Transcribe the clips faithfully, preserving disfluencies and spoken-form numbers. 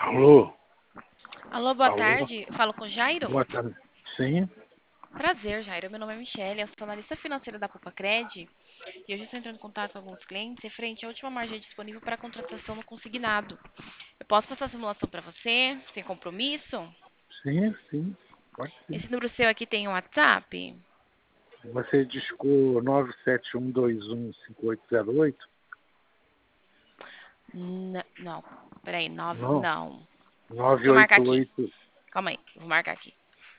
Alô? Alô, boa Alô? tarde. Falo com Jairo? Boa tarde. Sim, Prazer, Jairo. Meu nome é Michelle, eu sou analista financeira da Copa Cred e hoje estou entrando em contato com alguns clientes referente à última margem disponível para contratação no consignado. Eu posso passar a simulação para você, sem compromisso? sim, sim. Pode sim. Esse número seu aqui tem um WhatsApp? Você discou nove sete um dois um cinco oito zero oito? N- não, peraí, nove, Não. não. Deixa eu marcar aqui. nove oito oito. Calma aí, eu vou marcar aqui.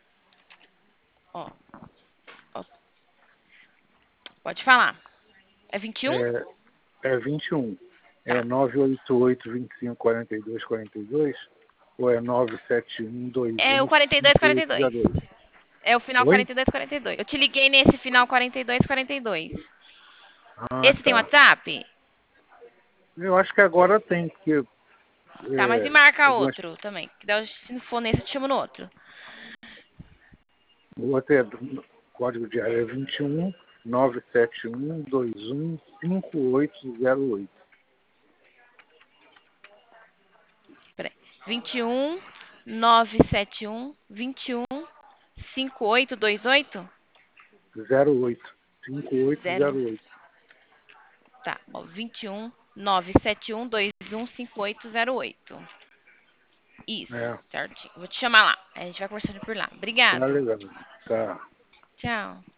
Ó, ó, pode falar. É vinte e um? É, é vinte e um. É Tá. nove oito oito vinte e cinco quarenta e dois quarenta e dois? Ou é nove sete um dois É o um quarenta e dois, cinco quarenta e oito dois. zero oito? É o final Oi? quarenta e dois, quarenta e dois. Eu te liguei nesse final quarenta e dois, quarenta e dois. Ah, Esse tem tá. WhatsApp? Eu acho que agora tem, porque Tá, mas e é, marca algumas, outro também. Que daí, se não for nesse, eu te chamo no outro. o outro é, o código de área é vinte e um nove sete um dois um cinco oito zero oito. Peraí. vinte e um, nove sete um, vinte e um, cinco oito dois oito? zero oito. cinco oito Zero. zero oito. Tá, ó, vinte e um, nove sete um, dois um, cinco oito zero oito. Isso, É, certinho. Vou te chamar lá. A gente vai conversando por lá. tá Obrigada. legal. Tá. Tchau.